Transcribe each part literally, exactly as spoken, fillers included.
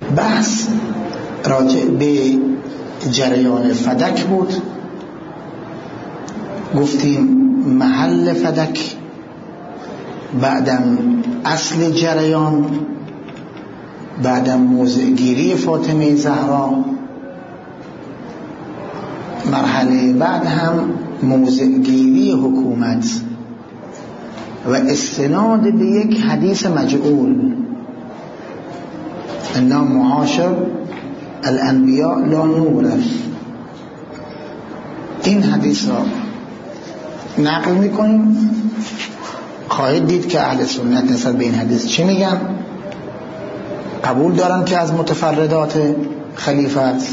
بحث راجع به جریان فدک بود. گفتیم محل فدک، بعدم اصل جریان، بعدم موضعگیری فاطمه زهرا، مرحله بعد هم موضعگیری حکومت و استناد به یک حدیث مجعول، انا معاشر الانبیاء لا نورث. این حدیث را نقل میکنیم. خواهید دید که اهل سنت نسبت به این حدیث چی میگن؟ قبول دارن که از متفردات خلیفه است.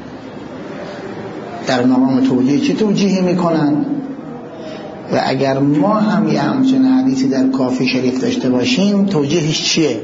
در مقام توجیه چه توجیهی میکنن؟ و اگر ما هم یه همچنین حدیثی در کافی شریف داشته باشیم توجیهش چیه؟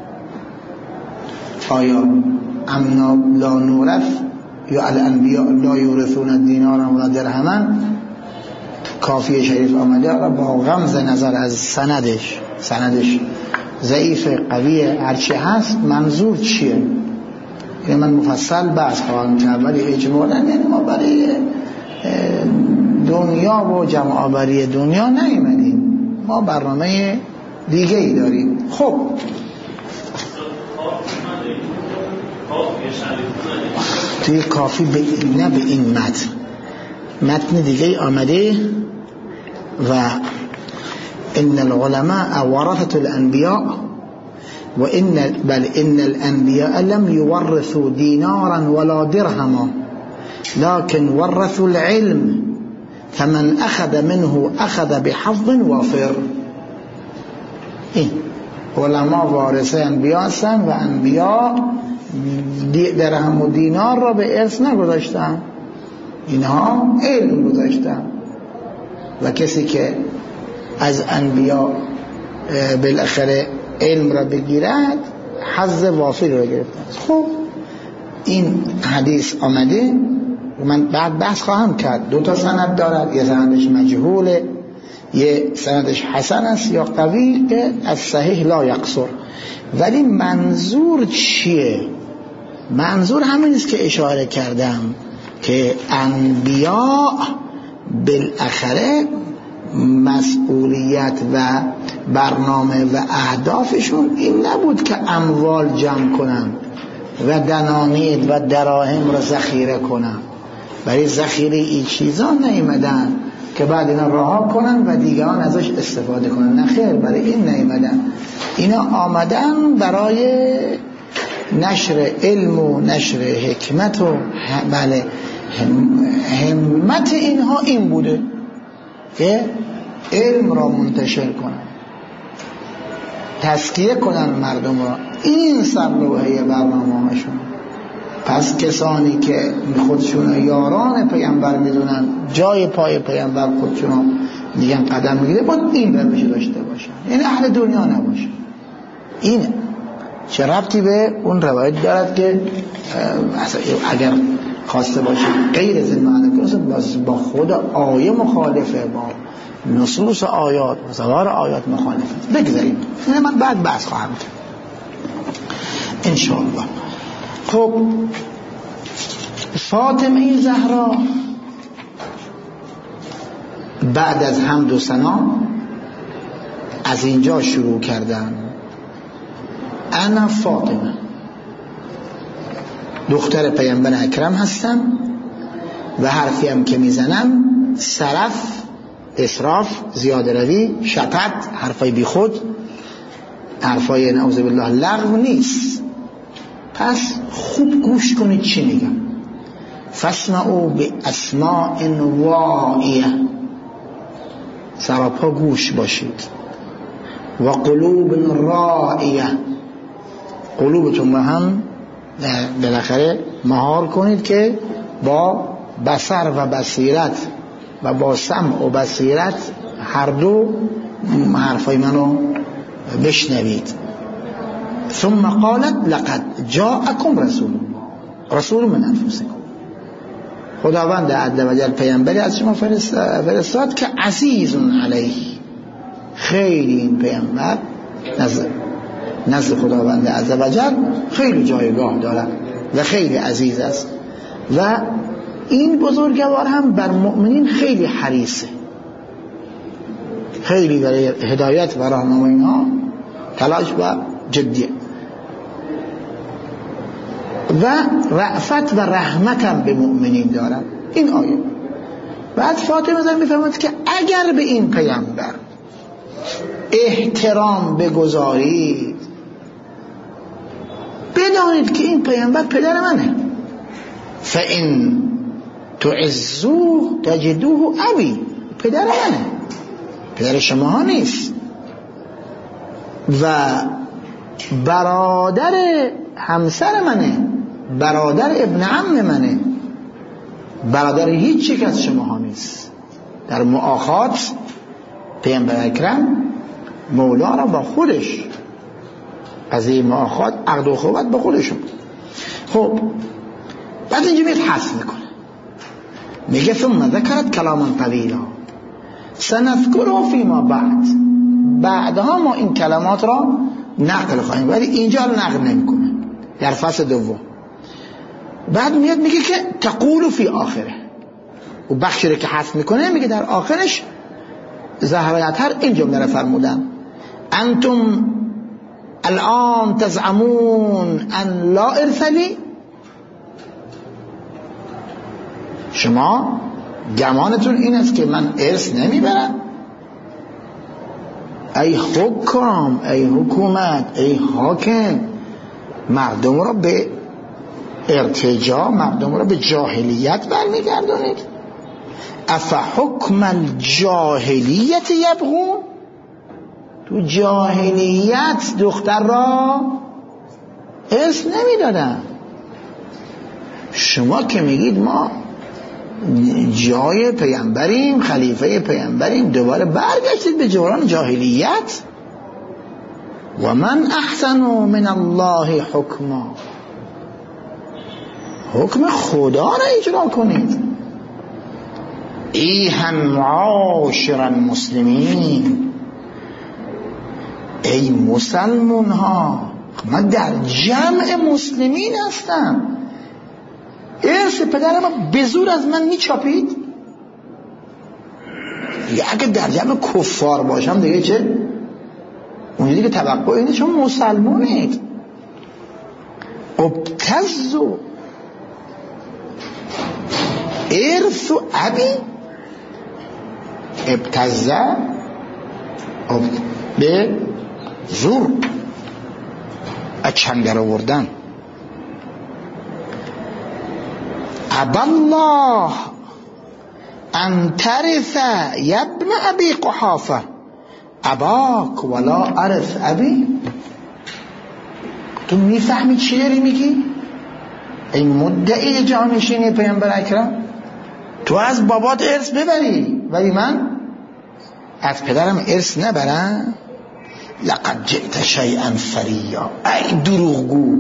آیا امنا لا نورث یا الانبیاء لا یورثون دینارا ولا درهما کافی شریف آمده و با غمز نظر از سندش سندش ضعیف قوی هرچی هست منظور چیه؟ یعنی من مفصل بحث خواهم کرد، ولی اجمالا یعنی ما برای دنیا و جمع آوری دنیا نیومدیم، ما برنامه دیگه ای داریم. خب توی کافی به نه به این متن متن دیگه آمده و ان العلماء ورثة الانبیاء و ان بل ان الانبیاء لم يورثوا دینارا ولا درهما لكن ورثوا العلم فمن اخذ منه اخذ بحظ وافر. این علما وارث انبیاء هستن و انبیاء درهم و دینار را به ارث نگذاشتن، اینها علم گذاشتن و کسی که از انبیاء بالاخره علم را بگیرد حظ وافر را گرفتن. خب این حدیث آمده و من بعد بحث خواهم کرد. دو تا سند دارد، یه سندش مجهوله، یه سندش حسن است یا قوی که از صحیح لا یقصر. ولی منظور چیه؟ منظور همین است که اشاره کردم که انبیاء بالاخره مسئولیت و برنامه و اهدافشون این نبود که اموال جمع کنن و دنانیر و دراهم را ذخیره کنن. برای ذخیره این چیزا نیامدن که بعد اینا رها کنن و دیگران ازش استفاده کنن. نه خیر، برای این نیامدن. اینا آمدن برای نشر علم و نشر حکمت و بله همت اینها این بوده که علم را منتشر کنن، تزکیه کنن مردم را. این سرلوحه برنامه هاشون. پس کسانی که خودشون یاران پیامبر میدونن، جای پای پیامبر خودشون میگن قدم میگیره، باید این روش داشته باشن، این اهل دنیا نباشه. اینه چه ربطی به اون روایت دارد که اگر خواسته باشه غیر از این معنی کنه با خود آیه مخالفه، با نصوص آیات و ظواهر آیات مخالفه. بگذاریم اینه، من بعد بحث خواهم کرد انشاءالله. خب فاطمه زهرا بعد از حمد و ثنا از اینجا شروع کردن. انا فاطمه دختر پیامبر اکرم هستم و حرفی هم که میزنم سرف، اسراف، زیاده روی، شطط، حرفای بی خود، حرفای نعوذ بالله لغو نیست. پس خوب گوش کنید چی میگم. فاسمعوا باسماء واعیه، سراپا گوش باشید. و قلوب راعیه، قلوبتون با هم بالاخره مهار کنید که با بصر و بصیرت و با سمع و بصیرت هر دو حرفای منو بشنوید. ثم قالت لقد جاءكم رسول رسول من انفسكم. خداوند عز و جل پیامبری از شما فرستاد که عزیز علیه، خیلی این پیامبر نظر نزد خداوند عزوجل خیلی جایگاه دارد و خیلی عزیز است و این بزرگوار هم بر مؤمنین خیلی حریصه، خیلی برای هدایت و راهنمایی اینها تلاش و جدیه و رأفت و رحمت هم به مؤمنین دارد. این آیه بعد فاطمه زن میفرماید که اگر به این پیامبر احترام بگذارید بدانید که این پیامبر پدر منه، فإن تعزوه تجدوه ابی، پدر منه، پدر شما ها نیست. و برادر همسر منه، برادر ابن عم منه، برادر هیچ یک از شما ها نیست. در مؤاخات پیامبر اکرم مولا را با خودش از این مؤاخات عقد و خوبت با خودشون. خب بعد اینجا میاد حس میکنه، میگه ثم ذکرت کلاما طویلا سنذکره فیما بعد، بعدها ما این کلمات را نقل خواهیم، ولی اینجا رو نقل نمیکنه در فصل دوم. بعد میاد میگه که تقول فی آخره، و بخشی رو که حذف میکنه میگه در آخرش زهرا اطهر این جمله رو فرمودن: انتم الان تزعمون ان لا ارث لی، شما گمانتون این است که من ارث نمیبرم. ای حکام، ای حکومت، ای حاکم، مردم را به ارتجاع، مردم را به جاهلیت برمیگردونید. افحکم الجاهلیت یبغون، تو جاهلیت دختر را ارث نمیدادن، شما که میگید ما جای پیامبریم، خلیفه پیامبریم، دوباره برگشتید به جوران جاهلیت. و من احسن من الله حکما، حکم خدا را اجرا کنید. ایها معاشر المسلمین، ای مسلمون ها، من در جمع مسلمین هستم، ارث پدر ما به زور از من میچاپید؟ یا اگه در جمع کفار باشم دیگه چه؟ اونجا دیگه توقع اینه چون مسلمونید. ابتزو ارث ابی، ابتزه به زور، اچنگر آوردن. ابا الله ان ترث یبن ابی قحافه اباک ولا ارث ابی. تو میفهمی چی داری میگی؟ این مدعی جانشینی پیامبر اکرم، تو از بابات ارث ببری ولی من از پدرم ارث نبرم؟ لقد جئت شیئا فریا، ای دروغگو،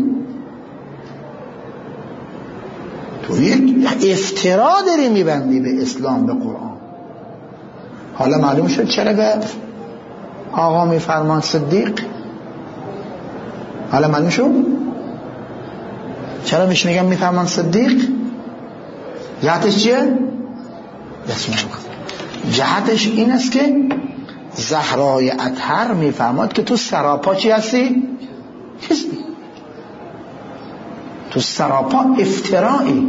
تو یک افترا داری میبندی به اسلام، به قرآن. حالا معلوم شد چرا به آقا میفرمان صدیق؟ حالا معلوم شد چرا میشه میگم میفرمان صدیق؟ جهتش چیه؟ جهتش این است که زهرای اطهر میفرماد که تو سراپا چی هستی؟ هستی تو سراپا افترائی.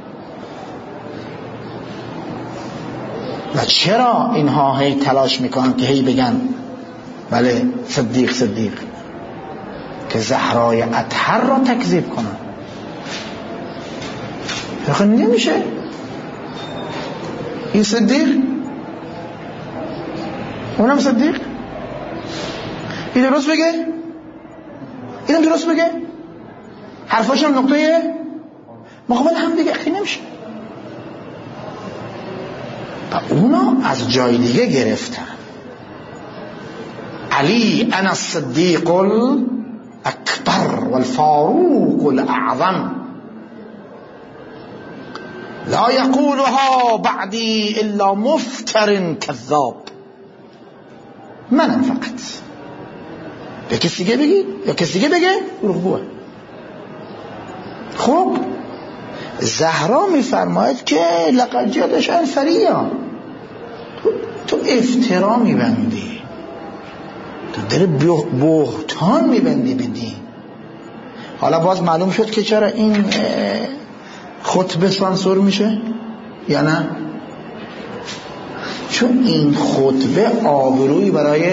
و چرا اینها هی تلاش میکنن که هی بگن بله صدیق صدیق؟ که زهرای اطهر را تکذیب کنن. آخه نمیشه این صدیق اونم صدیق، این درست بگه اینم درست بگه، حرفاشم نقطه مقابل هم دیگه اخی نمیشه. و اونا از جای دیگه گرفتن. علی انا الصدیق الاکبر والفاروق الاعظم لا یقولها بعدی الا مفتر کذاب. منم فقط به کسی دیگه بگی یا کسی دیگه بگه دروغگوه. خب زهرا میفرماید که لقد جادش انفریا، تو, تو افترا میبندی، تو در بهتان میبندی به دین. حالا باز معلوم شد که چرا این خطبه سانسور میشه یا نه؟ چون این خطبه آبرویی برای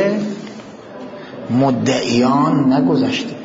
مدعیان نگذاشته.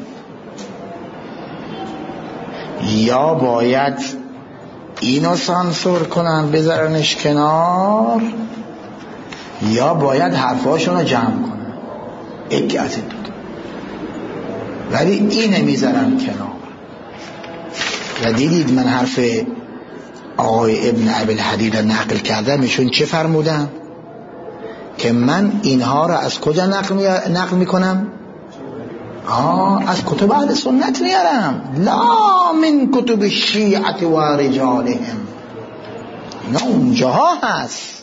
یا باید اینو سانسور کنن بذارنش کنار، یا باید حرفاشون رو جمع کنن، یکی از این دو. ولی اینه میذارن کنار. و دیدید من حرف آقای ابن ابی‌الحدید را نقل کردم، ایشون چه فرمودن؟ که من اینها را از کجا نقل, می... نقل میکنم؟ آه از کتب اهل سنت میارم، لا من کتب الشیعة و رجالهم. اینا اونجاها هست،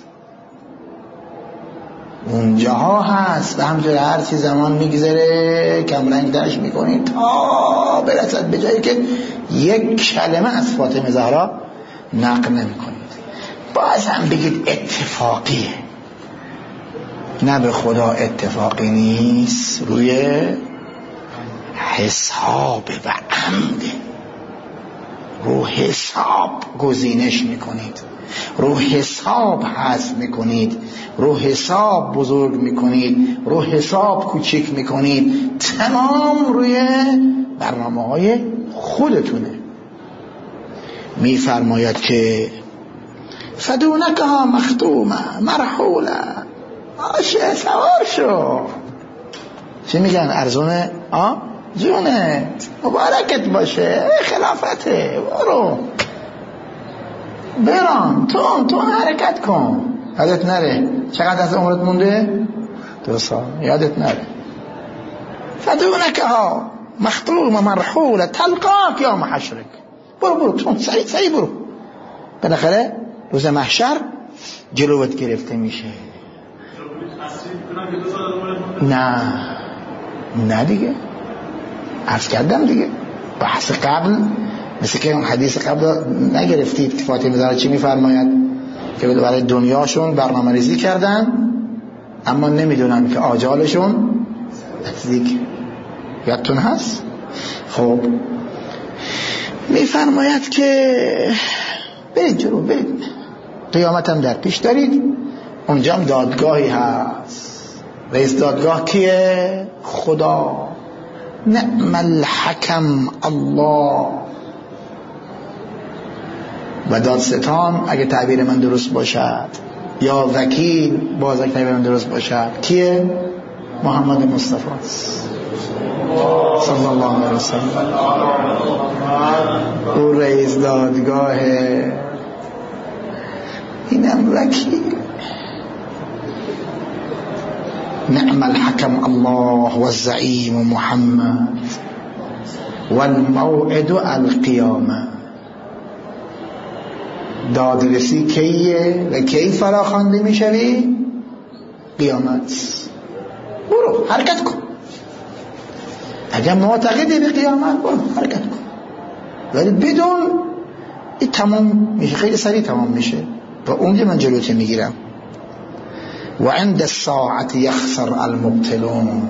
اونجاها هست. و همچنین هر چی زمان میگذره کمرنگ درش میکنید تا برسد به جایی که یک کلمه از فاطمه زهرا نقل نمیکنید. باز هم بگید اتفاقیه، نه به خدا اتفاقی نیست، روی حساب و عمده، رو حساب گزینش میکنید، رو حساب حذف میکنید، رو حساب بزرگ میکنید، رو حساب کوچیک میکنید. تمام روی برنامه های خودتونه. میفرماید که فدونکها مختومه مرحوله، آشه سوار شو. چی میگن؟ ارزونه آه جونت مبارکت باشه، خلافته، برو بران تون تون حرکت کن، یادت نره چقدر از عمرت مونده؟ دو سال، یادت نره. فدونکها مختومه مرحوله تلقاک یا محشرک، برو برو تون سری سری برو، بالاخره روز محشر جلوت گرفته میشه. نه نه دیگه، عرض کردم دیگه بحث قبل، مثل که اون حدیث قبل نگرفتید که فاطمه زهرا چی میفرماید؟ که برای دنیاشون برنامه ریزی کردن اما نمیدونن که آجالشون نزدیک. یادتون هست؟ خب میفرماید که برید جلو، برید، قیامت هم در پیش دارید، اونجا هم دادگاهی هست. رئیس دادگاه کیه؟ خدا. نعم الحکم الله. و دادستان اگه تعبیر من درست باشد، یا وکیل باز اگه تعبیر من درست باشد، کیه؟ محمد مصطفی صلی الله علیه وسلم. او رئیس دادگاه، اینم وکیل. نعم الحكم الله والزعيم محمد والموعد القيامة. دادرسی کیه و کی فراخوانده میشوی؟ قیامت. برو حرکت کن، اگر معتقدی به قیامت برو حرکت کن، ولی بدون این تمام میشه، خیلی سریع تمام میشه و اونجا من جلوته میگیرم. و عند الساعة يخسر المبتلون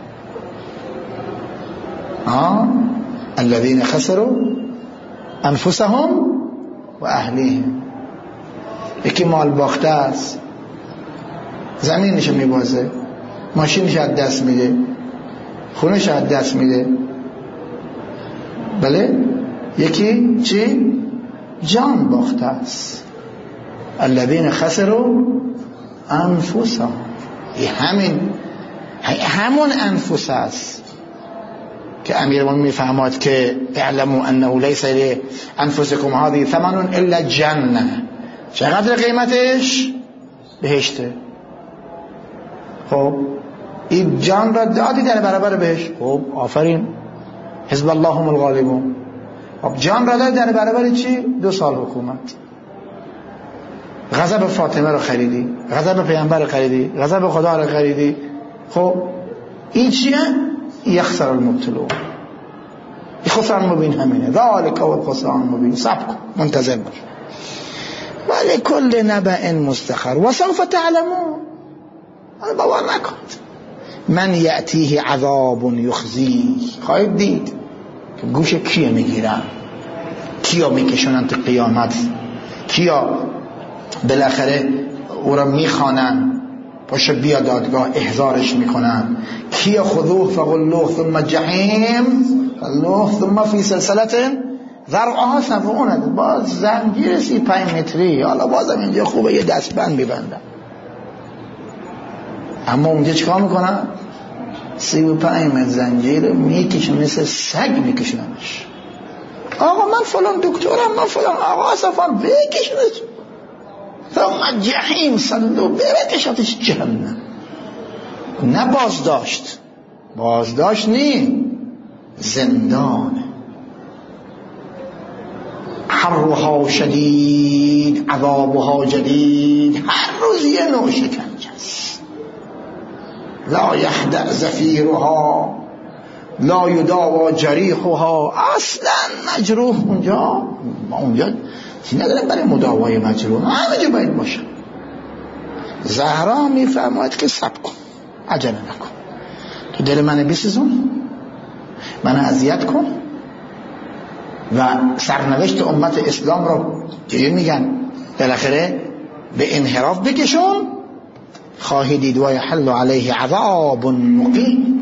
آه الذين خسروا انفسهم و اهلیهم. یکی مال باخته است، زمینش میبازه، ماشینش از دست میده، خونش از دست میده. بله، یکی چی؟ جان باخته است. الذين خسروا انفسهم. همین همون انفس است که امیرالمومنین میفهمد که اعلموا انه لیس لانفسکم هذه ثمن الا جنه. چقدر قیمتش؟ بهشته. خب این جان را دادی در برابر بهشت. خب آفرین، حزب الله هم الغالبون. خب جان را دادی در برابر چی؟ دو سال حکومت. غضب فاطمه رو خریدی، غضب پیامبر رو خریدی، غضب خدا رو خریدی. خب این چیه؟ یخسر المبتلون. خسران مبین همینه، ذالک و الخسران مبین. صبر کن، منتظر باش. ولی کل نبأ مستقر و سوف تعلمون. باور نکن. من یأتیه عذاب یخزی، خواهید دید که گوش کیه میگیرن، کیا میکشونن تو قیامت، کیا بالاخره او را میخوانن، پاشه بیا دادگاه احضارش میکنن، کیا خذوه فغلوه ثم جحیم فغلوه ثم فی سلسلة ذرعها سبعون، باز زنجیر سی پنج متری، حالا بازم اینجا خوبه یه دستبند میبندن، اما اونجا چیکار میکنن؟ سی و پنج متر زنجیر میکشن، مثل سگ میکشنش. آقا من فلان دکترم، من فلان آقا صفان، بکشنش ثم جحیم صلو، برکشتش جهنم. نه بازداشت، بازداشت نی، زندان. حرها شدید عذابها جدید، هر روز یه نوع شکنجه است. لا یهدأ زفیرها لا یداوی جریحها. اصلا مجروح اونجا، ما اونجا چی ندارم برای مداوای مجروح، همه جا باید باشه. زهرا میفرماید که صبر کن، عجله نکن، تو دل من بسوزون، من اذیت کن و سرنوشت امت اسلام رو که میگن بالاخره به انحراف بکشون، خواهی دید و یحل علیه عذاب مقیم،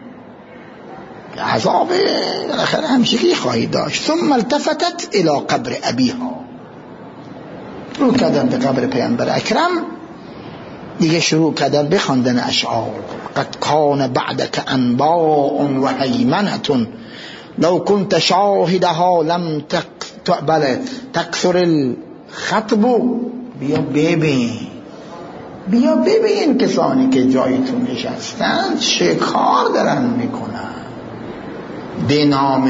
عذاب بالاخره همیشگی خواهی داشت. ثم التفتت الى قبر ابیها، رو کردن به قبر پیامبر اکرم، دیگه شروع کردن به خواندن اشعار. قد کان بعدک انباء و هیمنة لو كنت شاهدها لم تقبل تکثر الخطب. بیا ببین، بیا ببین کسانی که جایتون نشستن چه کار دارن میکنن به نام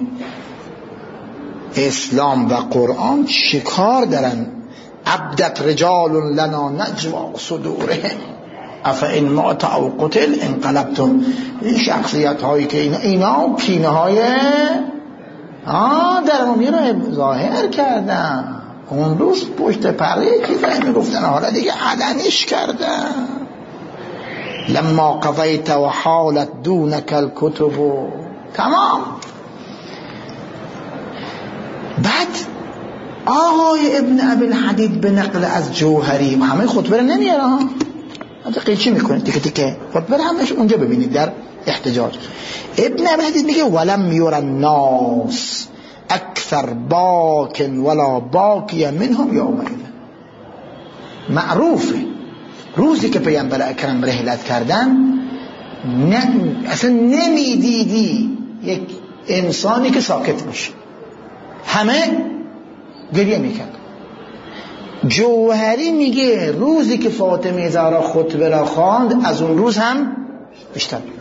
اسلام و قرآن، چه کار دارن. عبدت رجال لنا نجوا صدورهم افئن مات او قتل انقلبتم. این شخصیت هایی که اینا, اینا پینه های در امی رو ظاهر کردن، اون روز پشت پرده چیزایی میگفتن، حالا دیگه علنیش کردن. لما قضیت و حالت دونک الکتب، تمام. بعد آقای ابن ابی الحدید به نقل از جوهری، همه خطبه رو نمیاره ها، حتی قیچی میکنه تیکه تیکه خطبه رو همش اونجا ببینید در احتجاج. ابن ابی الحدید میگه ولم یور الناس اکثر باکن ولا باکی منهم یومئذ. معروفه روزی که پیامبر اکرم رحلت کردن، نه اصلا نمیدیدی یک انسانی که ساکت میشه، همه گریه میکرد. جوهری میگه روزی که فاطمه زهرا خطبه را خواند، از اون روز هم بیشتر بود.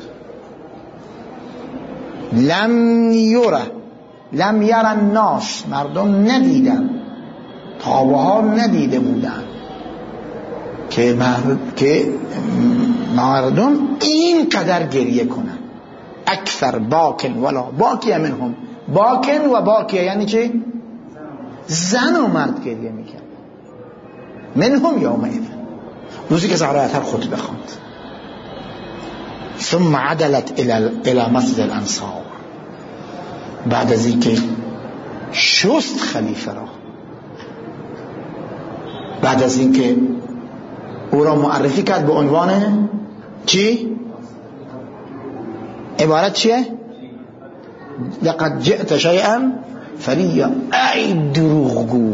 لم یره لم یر الناس، مردم ندیدن، تابها ندیده بودن که مردم, که مردم این قدر گریه کنن. اکثر باکن ولا باکی منهم، باکن و باکی یعنی چه؟ زن و مرد گریه میکرد. منهم یومئذ، روزی که زهرا هر خطبه خواند. ثم عدلت الى مسجد الانصار، بعد از اینکه شست خلیفه را، بعد از اینکه او را معرفی کرد به عنوان چی؟ عبارت چیه؟ لقد جئت شیئا فریا. ای دروغگو،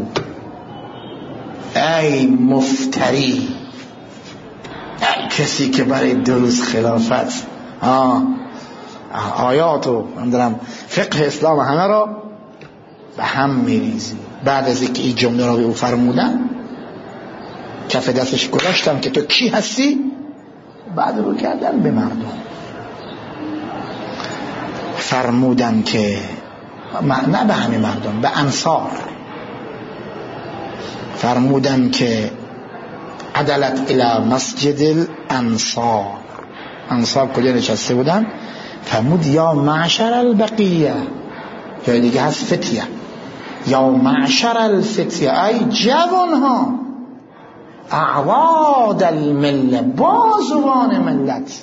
ای مفتری، ای کسی که برای درست خلافت آه آیات و فقه اسلام همه را به هم میریزی. بعد از اینکه این جمله را به او فرمودن، کف دستش گذاشتم که تو کی هستی، بعد رو کردن به مردم، فرمودن که نه به همه مردم، به انصار فرمودن که عدلت الى مسجد الانصار. انصار کجا نشسته بودن؟ فرمود یا معشر البقیه، یا دیگه هست فتیه، یا معشر الفتیه، ای جوانها، اعواد المله، بازوان ملت،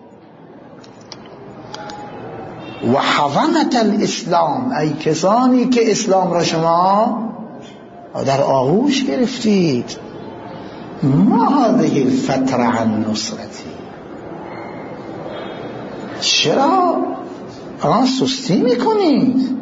و حضنت الاسلام، ای کسانی که اسلام را شما در آغوش گرفتید، ما هذه الفتره عن نصرتی، چرا آن سستی میکنید؟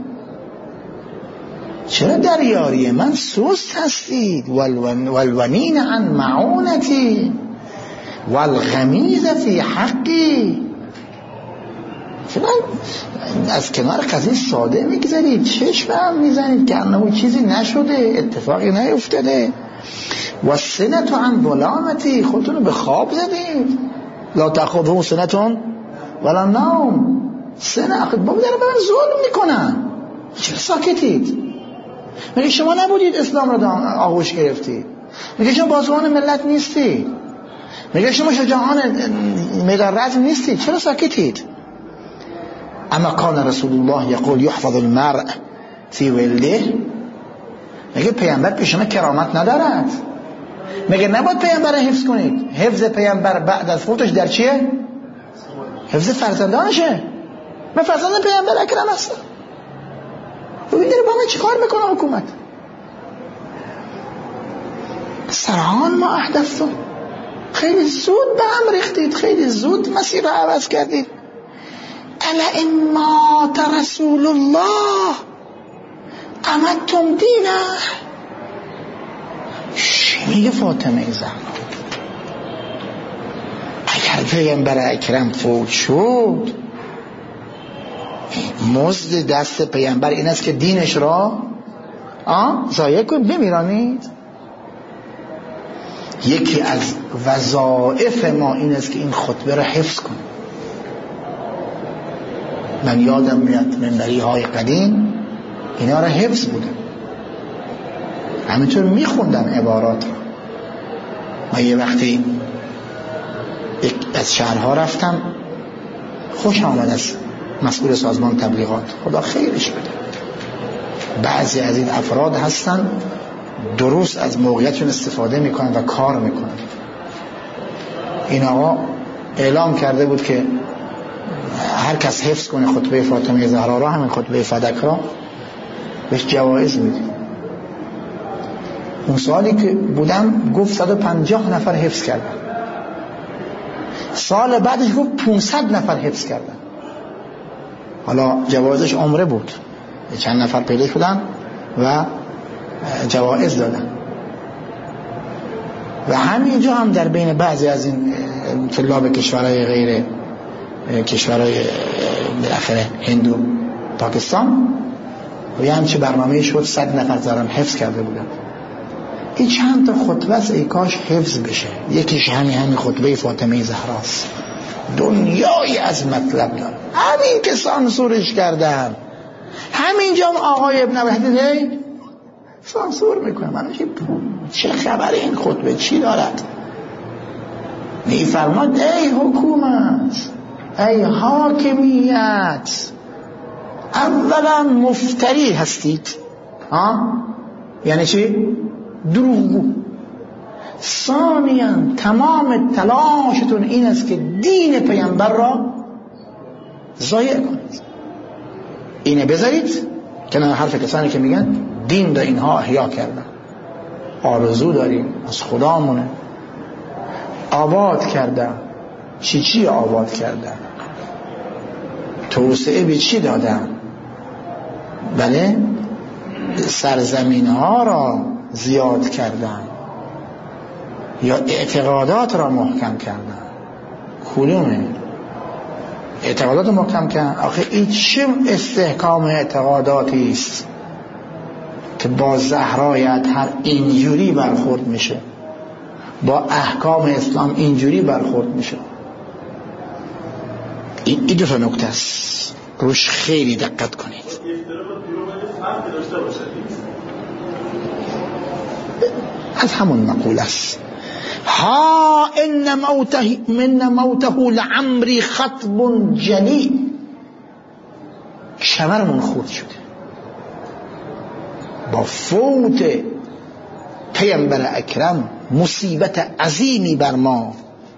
چرا در یاری من سست هستید؟ والونین عن معونتی والغمیز فی حقی، چرا از کنار قضیه ساده میگذارید؟ چشم هم میزنید که انه چیزی نشده، اتفاقی نیفتاده. و سنت عن ظلامتی، خودتون رو به خواب زدید. لا تأخذه سنتون ولا نوم، سنه اخذ بابا داره به من ظلم میکنن، چرا ساکتید؟ میگه شما نبودید اسلام رو آغوش گرفتید، میگه شما بازوان ملت نیستید، میگه شما شجاعان میدان رزم نیستید، چرا ساکتید؟ اما کان رسول الله یقول یحفظ المرء فی ولده، میگه پیامبر پیش شما کرامت ندارد، میگه نباید پیامبر حفظ کنید. حفظ پیامبر بعد از فوتش در چیه؟ حفظ فرزندانشه. من فرزند پیامبر اکرم هستم، ببین داره با من چی کار میکنه حکومت. سرعان ما احدثتم، خیلی زود به هم ریختید، خیلی زود مسیر رو عوض کردید. الا ان مات رسول الله امدتم دینه، چی میگه فاطمه زهرا؟ اگر پیامبر اکرم فوت شد، مزد دست پیامبر این است که دینش را آه ضایع کنید، بمیرانید. یکی از وظایف ما این است که این خطبه را حفظ کنیم. من یادم میاد منبری های قدیم اینا را حفظ بودم، همینطور میخوندم عبارات را. من یه وقتی از شهرها رفتم، خوش آمد از مسئول سازمان تبلیغات، خدا خیرش بده. بعضی از این افراد هستن درست از موقعیتشون استفاده میکنن و کار میکنن. این آقا اعلام کرده بود که هر کس حفظ کنه خطبه فاطمه زهرا را، همین خطبه فدک را، بهش جوایز میدیم. اون سالی که بودم گفت صد و پنجاه نفر حفظ کردن، سال بعدش گفت پانصد نفر حفظ کردن. حالا جوایزش عمره بود، چند نفر پیدا شدن و جوایز دادن. و همینجا هم در بین بعضی از این طلاب کشورهای غیر کشورهای بالاخره هندو پاکستان و یه همچه برنامه شد، صد نفر زارم حفظ کرده بودن. این چند تا خطبه است، ای کاش حفظ بشه. یکیش همین همین خطبه فاطمه زهراست، دنیایی از مطلب داره. همین که سانسورش کردن، همینجا هم آقای ابن وحدی سانسور میکنه. من چه خبر این خطبه چی دارد؟ میفرماد ای حکومت، ای حاکمیت، اولا مفتری هستید، ها؟ یعنی چی؟ دروغگو. ثانیاً تمام تلاشتون این است که دین پیامبر را ضایع کنید. اینه بذارید که نه حرف کسانی که میگن دین را اینها احیا کردن. آرزو داریم از خدامونه، آباد کردن. چی چی آباد کردن؟ توسعه به چی دادن؟ بله، سرزمین ها را زیاد کردن یا اعتقادات را محکم کردن؟ کدومه؟ اعتقادات را محکم کردن. آخه این چه استحکام اعتقاداتی است که با زهرای اطهر اینجوری برخورد میشه، با احکام اسلام اینجوری برخورد میشه. این دو تا نکته است، روش خیلی دقت کنید. از همون مقوله است، ها ان موته من موته لعمری خطب جلی. شمرمون خورد شده با فوت پیامبر اکرم. مصیبت عظیمی بر ما.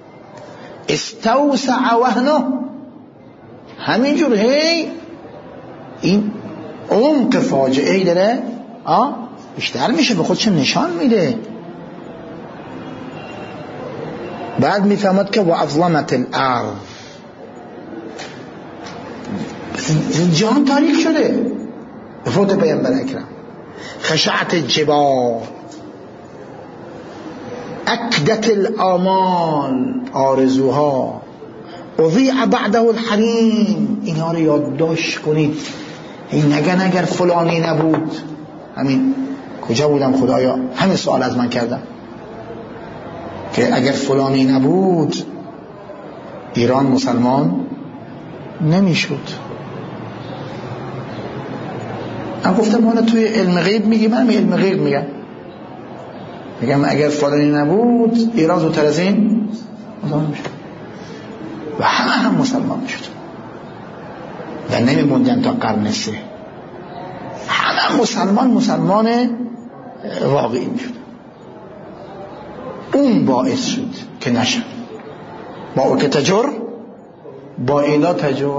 استوسع وهنه، همینجور هی این عمق فاجعه ای داره آه بیشتر میشه، به خودش نشان میده. بعد میفهمد که و اظلمت الارض، جهان تاریک شده به فوت پیامبر اکرم. خشعت الجبال، اکدت الآمال، آرزوها. اضیع بعده الحریم، اینها رو یادداشت کنید. این نگن اگر فلانی نبود. همین کجا بودم خدایا، همین سوال از من کردم که اگر فلانی نبود ایران مسلمان نمیشد. من گفتم حالا توی علم غیب میگی، من علم غیب میگم میگم اگر فلانی نبود ایران زودتر از این مسلمان میشد و همه هم مسلمان میشد و نمیموندن تا قرن سه. همه مسلمان مسلمان واقعی میشد. اون باعث شد که نشد. با او که تجر با اینا تجر،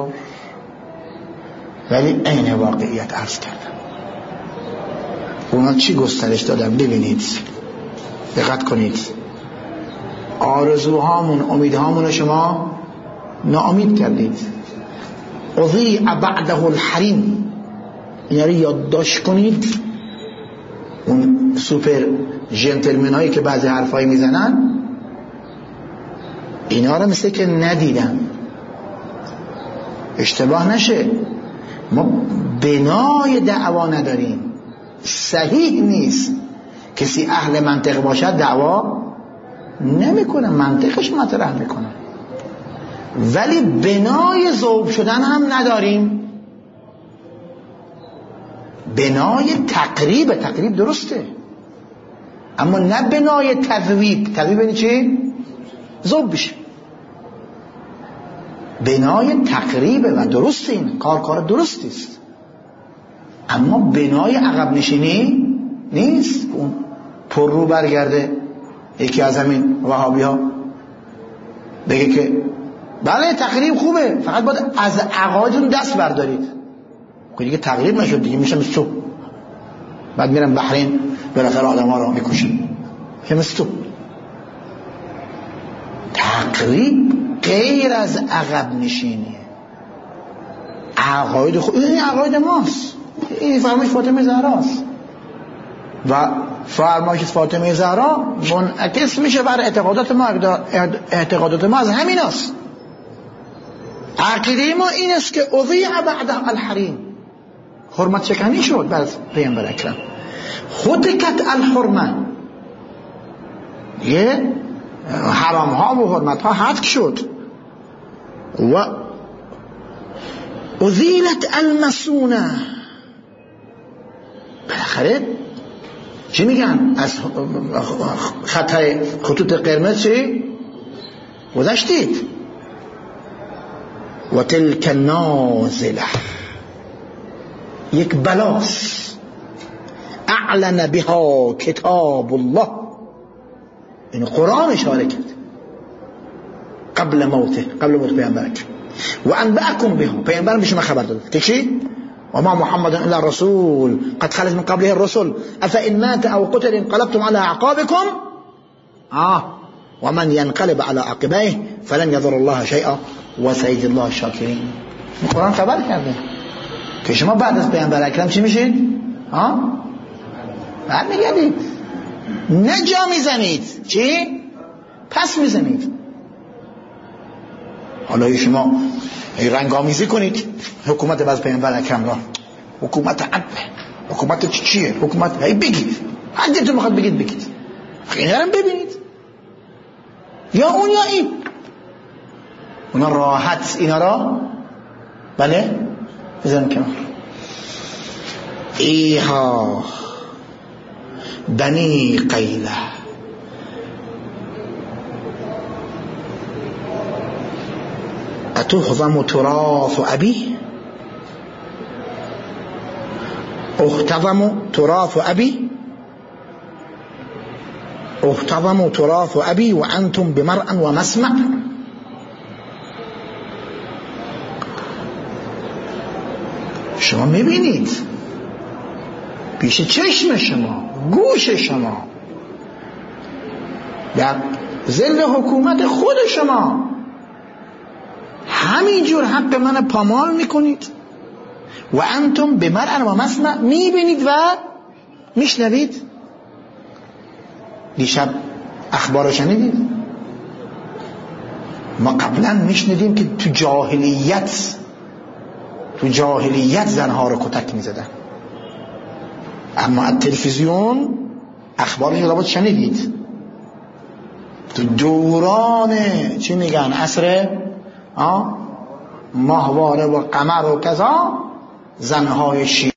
ولی عین واقعیت عرض کردم. اونا چی گسترش دادن ببینید، دقت کنید. آرزوهامون امیدهامون شما ناامید کردید. اضیع بعده الحریم، یعنی یادداشت کنید. اون سوپر جنتلمن هایی که بعضی حرفایی میزنن اینا رو مثل که ندیدن. اشتباه نشه، ما بنای دعوا نداریم، صحیح نیست. کسی اهل منطق باشد دعوا نمیکنه، منطقش مطرح میکنه، ولی بنای ذوب شدن هم نداریم. بنای تقریب، تقریب درسته، اما نه بنای تذویب. تذویب یعنی چی؟ ذوب بشه. بنای تقریبه و درسته، این کار کار درستی است، اما بنای عقب نشینی نیست. اون پر رو برگرده یکی از همین وهابی ها بگه که بله تقریب خوبه، فقط باید از عقایدتون دست بردارید. که دیگه تقریب نشد، دیگه میشه مثل تو. بعد میرم بحرین بالاخره آدم ها رو میکشن که مثل تو. تقریب غیر از عقب نشینیه. عقاید خود این عقاید ماست، این فرمایش فاطمه زهراست و فرمایش فاطمه زهرا منعکس میشه بر اعتقادات ما. اعتقادات ما از همین است. عقیده ما این است که اضیع بعد الحریم، حرمت شکنی شد بر پیامبر اکرم. خطکت الحرمه، یه حرام ها و حرمت ها حذف شد. و ازیلت المسونه، بالاخره چی میگن از خطای خطوط قرمز چی گذشتید. و تلک نازله، یک بلاس اعلن بها کتاب الله، این قرآن اشاره کرد قبل موته، قبل موت پیامبر. و انبأکم بها، پیامبر به شما خبر داد که چی؟ و ما محمد الا رسول قد خلت من قبله الرسل افإن مات او قتل انقلبتم على اعقابكم آه ومن ينقلب على عقبيه فلن يضر الله شيئا وسيجزي الله الشاكرين. قرآن خبر کرده که شما بعد از پیامبر اکرم چی میشید؟ ها؟ بعد میگردید، نه جا میزنید، چی؟ پس میزنید. حالا شما رنگامیزی کنید حکومت بعد پیامبر اکرم را، حکومت عدل، حکومت چیه؟ حکومت هی بگید، هر جتون میخواد بگید بگید، اینا رو ببینید، یا اون یا این. اونا راحت اینا را بله بزنن کنار. ایها بنی قیله، اتحظم تراث ابی، احتضم تراث ابی احتضم تراث ابی و انتم بمرء و مسمع. شما میبینید پیش چشم شما، گوش شما، در ظل حکومت خود شما همینجور حق من پامال میکنید. و انتم بمرء و مسمع، میبینید و میشنوید. دیشب اخبار شنیدید؟ ما قبلا میشنیدیم که تو جاهلیت تو جاهلیت زنها رو کتک میزدن، اما از تلویزیون اخبارش رو لابد شنیدید. تو دوران چی میگن عصر ماهواره و قمر و کذا، زنهای شیعه